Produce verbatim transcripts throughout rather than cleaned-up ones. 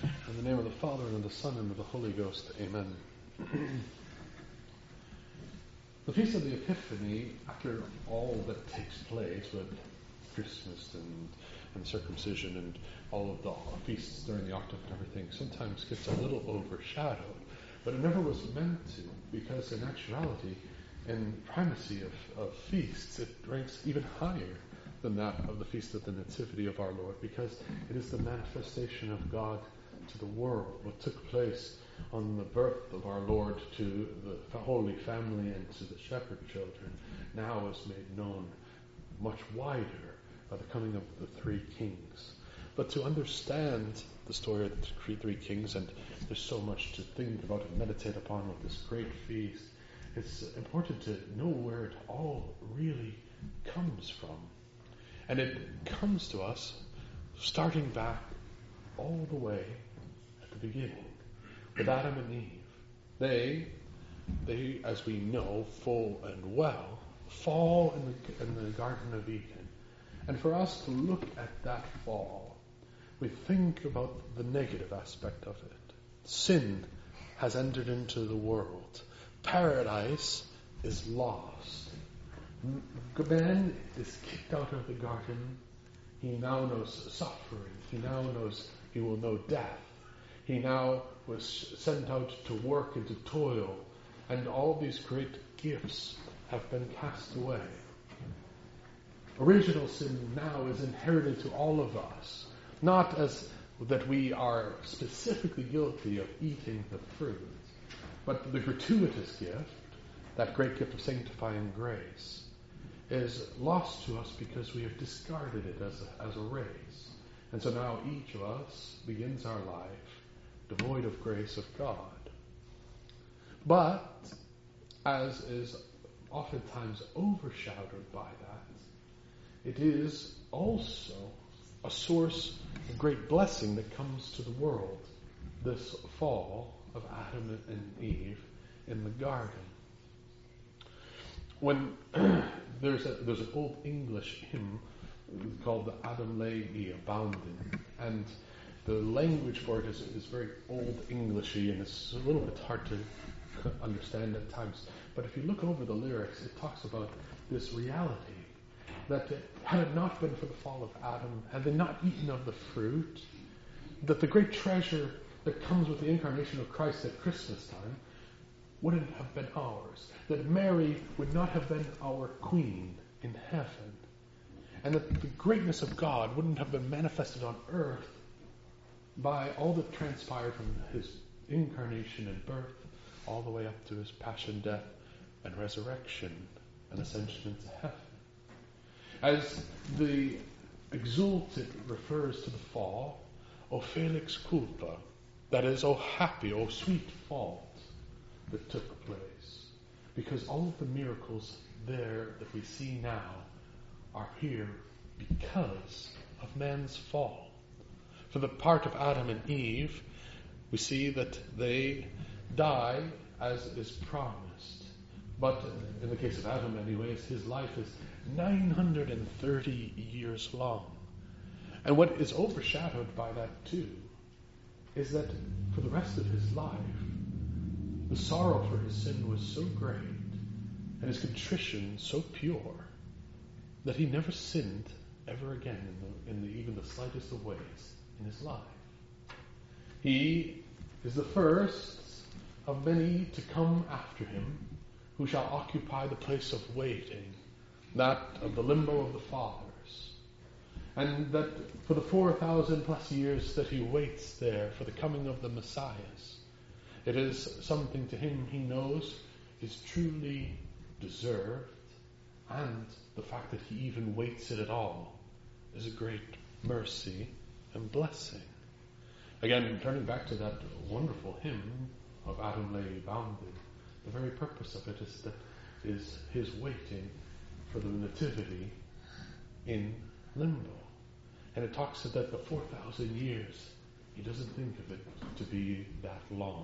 In the name of the Father, and of the Son, and of the Holy Ghost. Amen. The Feast of the Epiphany, after all that takes place with Christmas and, and circumcision and all of the feasts during the octave and everything, sometimes gets a little overshadowed. But it never was meant to, because in actuality, in primacy of, of feasts, it ranks even higher than that of the Feast of the Nativity of our Lord, because it is the manifestation of God to the world. What took place on the birth of our Lord to the Holy Family and to the shepherd children now is made known much wider by the coming of the three kings. But to understand the story of the three kings, and there's so much to think about and meditate upon with this great feast, it's important to know where it all really comes from. And it comes to us starting back all the way at the beginning with Adam and Eve. They, they, as we know full and well, fall in the, in the Garden of Eden. And for us to look at that fall, we think about the negative aspect of it. Sin has entered into the world. Paradise is lost. Man is kicked out of the garden. He now knows suffering. He now knows he will know death. He now was sent out to work and to toil, and all these great gifts have been cast away. Original sin now is inherited to all of us, not as that we are specifically guilty of eating the fruit, but the gratuitous gift, that great gift of sanctifying grace, is lost to us because we have discarded it as a, as a race. And so now each of us begins our life devoid of grace of God. But, as is oftentimes overshadowed by that, it is also a source of great blessing that comes to the world, this fall of Adam and Eve in the garden. When there's a, there's an old English hymn called the Adam Lay Ye Abounding, and the language for it is, is very old Englishy, and it's a little bit hard to understand at times. But if you look over the lyrics, it talks about this reality that had it not been for the fall of Adam, had they not eaten of the fruit, that the great treasure that comes with the incarnation of Christ at Christmas time wouldn't have been ours, that Mary would not have been our queen in heaven, and that the greatness of God wouldn't have been manifested on earth by all that transpired from his incarnation and birth all the way up to his passion, death, and resurrection and ascension into heaven. As the Exultet refers to the fall, O felix culpa, that is, O happy, O sweet fault that took place. Because all of the miracles there that we see now are here because of man's fall. For the part of Adam and Eve, we see that they die as is promised. But in the case of Adam anyways, his life is nine hundred thirty years long. And what is overshadowed by that too is that for the rest of his life, the sorrow for his sin was so great and his contrition so pure that he never sinned ever again in, the, in the, even the slightest of ways in his life. He is the first of many to come after him who shall occupy the place of waiting, that of the limbo of the fathers. And that for the four thousand plus years that he waits there for the coming of the Messiahs, it is something to him he knows is truly deserved, and the fact that he even waits it at all is a great mercy and blessing. Again, turning back to that wonderful hymn of Adam Lay Bounded, the very purpose of it is that is his waiting for the nativity in limbo. And it talks that the four thousand years, he doesn't think of it to be that long.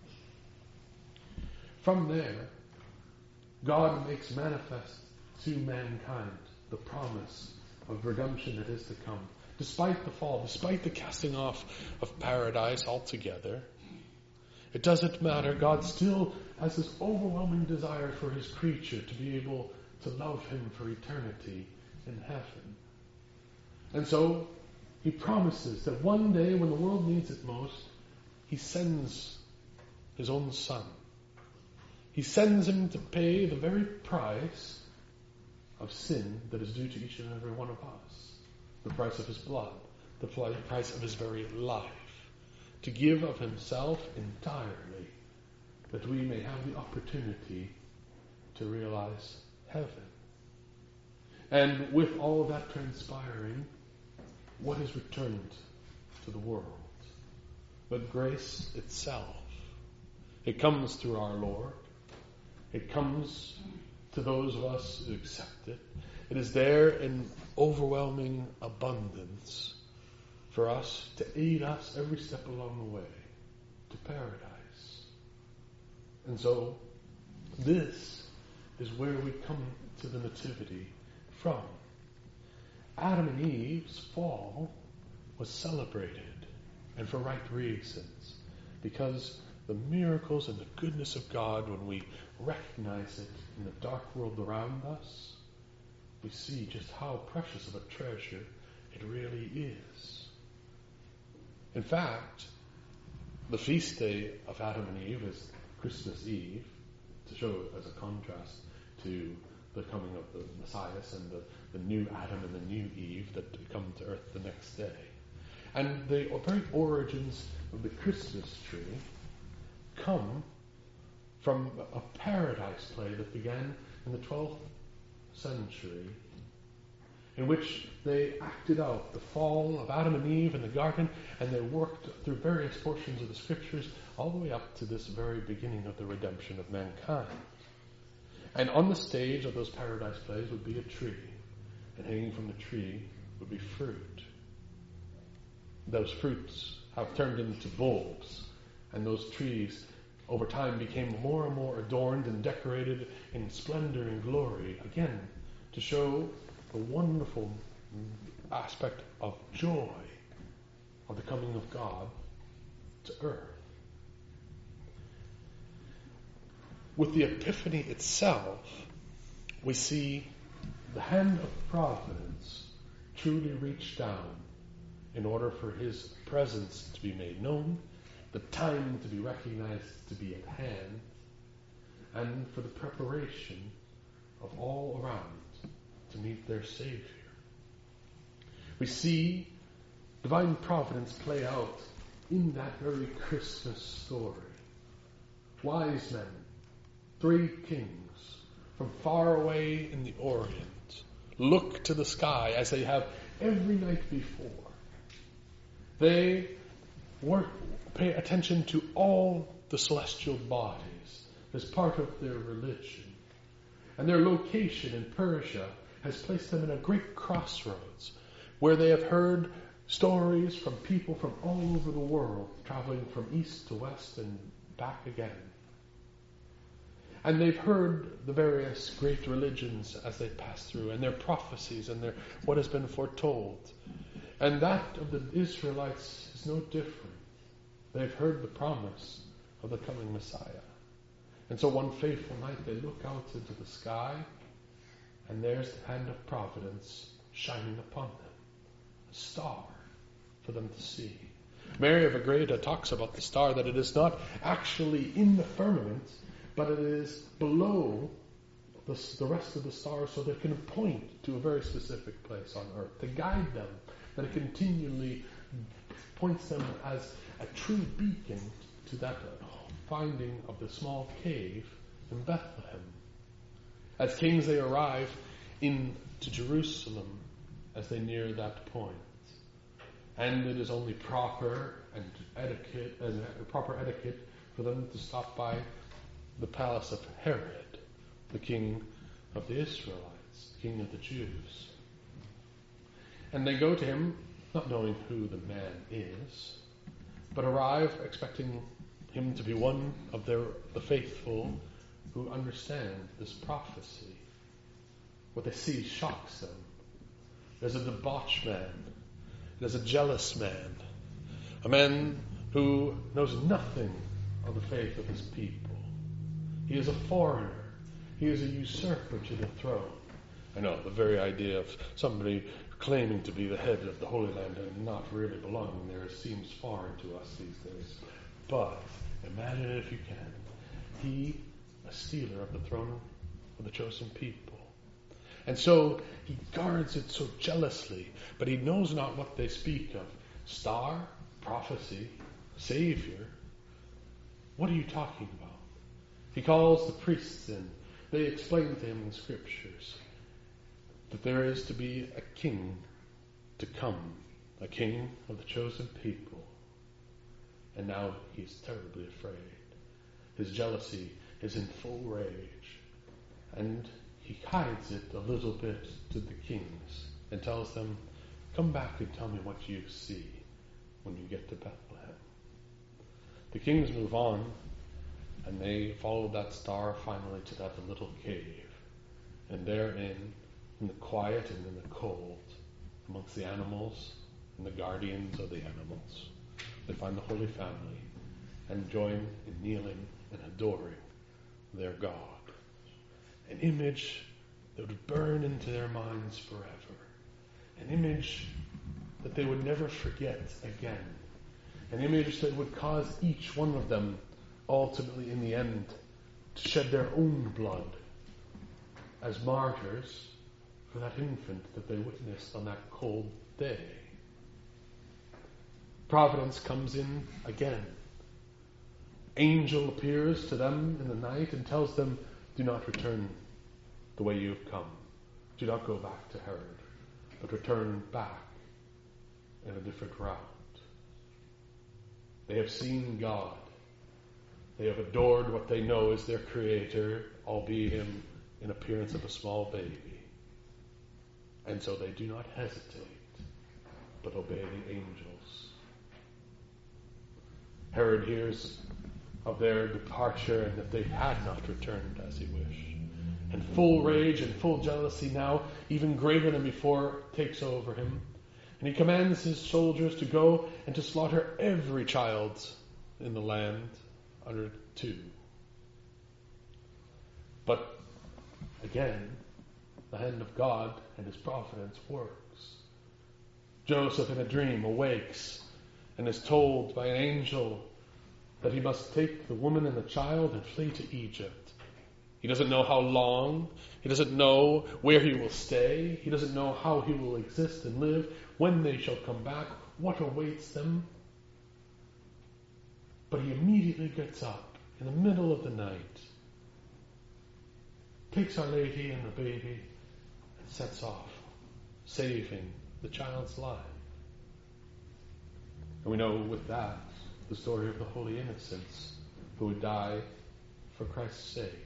From there, God makes manifest to mankind the promise of redemption that is to come, despite the fall, despite the casting off of paradise altogether, it doesn't matter. God still has this overwhelming desire for his creature to be able to love him for eternity in heaven. And so he promises that one day when the world needs it most, he sends his own son. He sends him to pay the very price of sin that is due to each and every one of us. The price of his blood, the price of his very life. To give of himself entirely, that we may have the opportunity to realize heaven. And with all of that transpiring, what is returned to the world? But grace itself. It comes through our Lord. It comes to those of us who accept it. It is there in overwhelming abundance for us to aid us every step along the way to paradise. And so, this is where we come to the nativity from. Adam and Eve's fall was celebrated, and for right reasons, because the miracles and the goodness of God, when we recognize it in the dark world around us, we see just how precious of a treasure it really is. In fact, the feast day of Adam and Eve is Christmas Eve, to show it as a contrast to the coming of the Messiah and the, the new Adam and the new Eve that come to earth the next day. And the very origins of the Christmas tree come from a paradise play that began in the twelfth century, in which they acted out the fall of Adam and Eve in the garden, and they worked through various portions of the scriptures all the way up to this very beginning of the redemption of mankind. And on the stage of those paradise plays would be a tree, and hanging from the tree would be fruit. Those fruits have turned into bulbs, and those trees over time became more and more adorned and decorated in splendor and glory, again, to show the wonderful aspect of joy of the coming of God to earth. With the Epiphany itself, we see the hand of providence truly reach down in order for his presence to be made known, the time to be recognized to be at hand, and for the preparation of all around to meet their Savior. We see divine providence play out in that very Christmas story. Wise men, three kings from far away in the Orient, look to the sky as they have every night before. They work, pay attention to all the celestial bodies as part of their religion. And their location in Persia has placed them in a great crossroads where they have heard stories from people from all over the world, traveling from east to west and back again. And they've heard the various great religions as they pass through, and their prophecies, and their what has been foretold. And that of the Israelites is no different. They've heard the promise of the coming Messiah. And so one fateful night they look out into the sky, and there's the hand of providence shining upon them. A star for them to see. Mary of Agreda talks about the star, that it is not actually in the firmament, but it is below the, the rest of the stars, so they can point to a very specific place on earth, to guide them, that it continually points them as a true beacon to that finding of the small cave in Bethlehem. As kings they arrive into Jerusalem as they near that point. And it is only proper and etiquette and proper etiquette for them to stop by the palace of Herod, the king of the Israelites, king of the Jews. And they go to him, not knowing who the man is, but arrive expecting him to be one of their, the faithful who understand this prophecy. What they see shocks them. There's a debauched man It is a jealous man, a man who knows nothing of the faith of his people. He is a foreigner. He is a usurper to the throne. I know, the very idea of somebody claiming to be the head of the Holy Land and not really belonging there seems foreign to us these days. But imagine it if you can. He, a stealer of the throne of the chosen people. And so he guards it so jealously, but he knows not what they speak of. Star, prophecy, Savior. What are you talking about? He calls the priests in. They explain to him in the scriptures that there is to be a king to come, a king of the chosen people. And now he's terribly afraid. His jealousy is in full rage. And he hides it a little bit to the kings and tells them, come back and tell me what you see when you get to Bethlehem. The kings move on, and they follow that star finally to that little cave. And therein, in the quiet and in the cold, amongst the animals and the guardians of the animals, they find the Holy Family and join in kneeling and adoring their God. An image that would burn into their minds forever. An image that they would never forget again. An image that would cause each one of them, ultimately in the end, to shed their own blood as martyrs for that infant that they witnessed on that cold day. Providence comes in again. Angel appears to them in the night and tells them, do not return the way you have come. Do not go back to Herod, but return back in a different route. They have seen God. They have adored what they know is their Creator, albeit him in appearance of a small baby. And so they do not hesitate, but obey the angels. Herod hears of their departure and that they had not returned as he wished. And full rage and full jealousy now, even greater than before, takes over him. And he commands his soldiers to go and to slaughter every child in the land under two. But again, the hand of God and his providence works. Joseph in a dream awakes and is told by an angel that he must take the woman and the child and flee to Egypt. He doesn't know how long. He doesn't know where he will stay. He doesn't know how he will exist and live, when they shall come back, what awaits them. But he immediately gets up in the middle of the night, takes Our Lady and the baby, and sets off, saving the child's life. And we know with that the story of the Holy Innocents who would die for Christ's sake.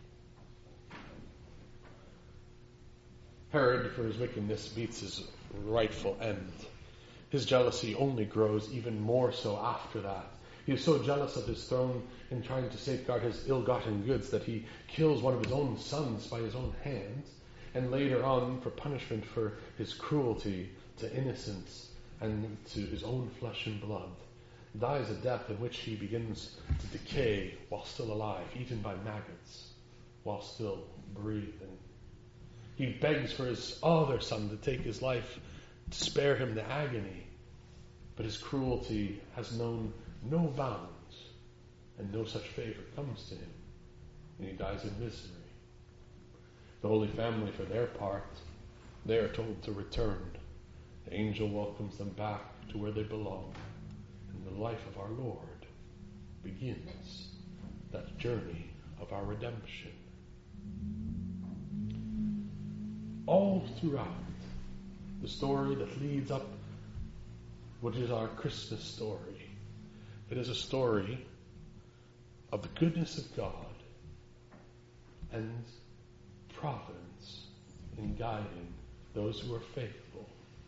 Herod, for his wickedness, meets his rightful end. His jealousy only grows even more so after that. He is so jealous of his throne in trying to safeguard his ill-gotten goods that he kills one of his own sons by his own hand, and later on, for punishment for his cruelty to innocents and to his own flesh and blood, dies a death in which he begins to decay while still alive, eaten by maggots while still breathing. He begs for his other son to take his life, to spare him the agony, but his cruelty has known no bounds, and no such favor comes to him, and he dies in misery. The Holy Family, for their part, they are told to return. The angel welcomes them back to where they belong, and the life of our Lord begins that journey of our redemption. All throughout the story that leads up what is our Christmas story, it is a story of the goodness of God and providence in guiding those who are faithful.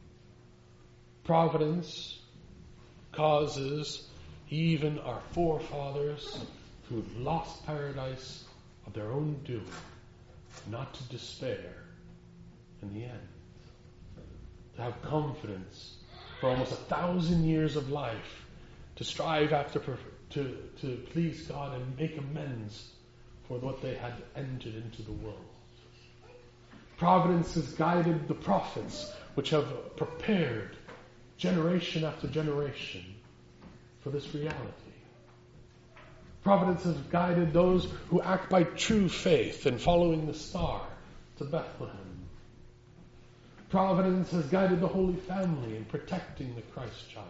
Providence causes even our forefathers who have lost paradise of their own doing not to despair in the end, to have confidence for almost a thousand years of life to strive after to, to please God and make amends for what they had entered into the world. Providence has guided the prophets, which have prepared generation after generation for this reality. Providence has guided those who act by true faith in following the star to Bethlehem. Providence has guided the Holy Family in protecting the Christ child.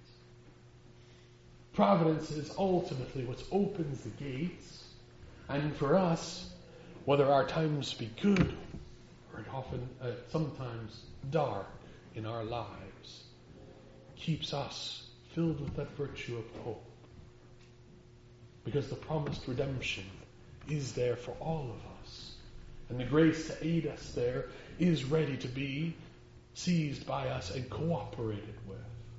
Providence is ultimately what opens the gates, and for us, whether our times be good or often, uh, sometimes dark in our lives, keeps us filled with that virtue of hope. Because the promised redemption is there for all of us. And the grace to aid us there is ready to be seized by us and cooperated with.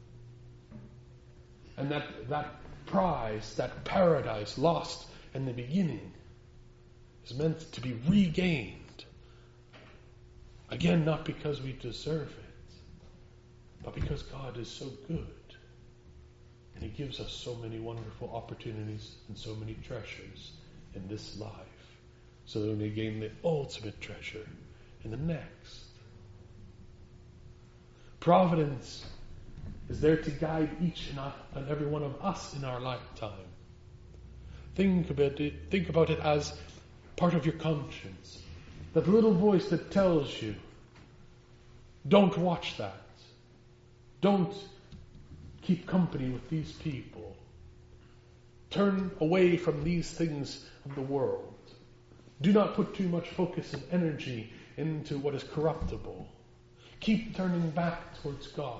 And that, that prize, that paradise lost in the beginning, is meant to be regained. Again, not because we deserve it, but because God is so good. And He gives us so many wonderful opportunities and so many treasures in this life, so that we may gain the ultimate treasure in the next. Providence is there to guide each and every one of us in our lifetime. Think about it, think about it as part of your conscience. That little voice that tells you, don't watch that. Don't keep company with these people. Turn away from these things of the world. Do not put too much focus and energy into what is corruptible. Keep turning back towards God.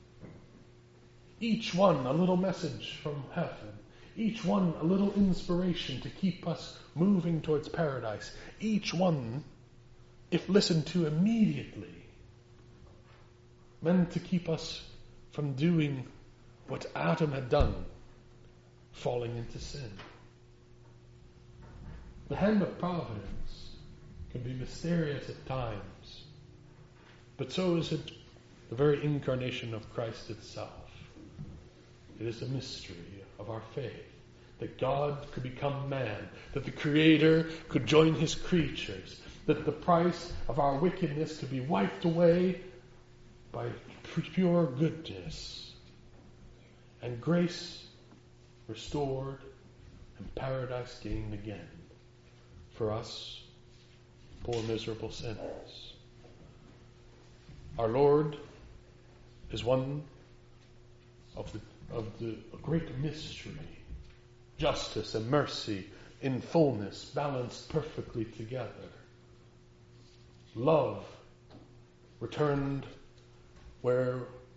Each one a little message from heaven. Each one a little inspiration to keep us moving towards paradise. Each one, if listened to immediately, meant to keep us from doing what Adam had done, falling into sin. The hand of providence can be mysterious at times, but so is it the very incarnation of Christ itself. It is a mystery of our faith, that God could become man, that the Creator could join His creatures, that the price of our wickedness could be wiped away by pure goodness, and grace restored and paradise gained again for us, poor miserable sinners. Our Lord is one of the of the great mystery, justice and mercy in fullness, balanced perfectly together. Love returned where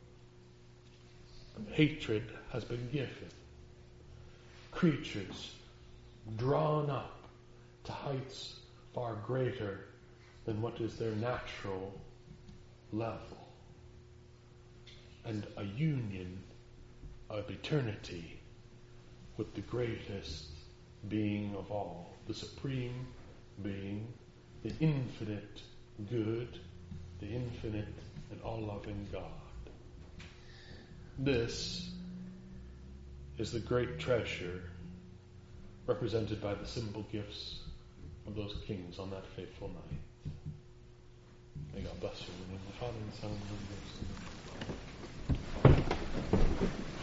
hatred has been given. Creatures drawn up to heights far greater than what is their natural level. And a union of eternity with the greatest being of all, the supreme being, the infinite good, the infinite and all-loving God. This is the great treasure represented by the simple gifts of those kings on that fateful night. May God bless you in the name of the Father and the Son and the Holy Ghost.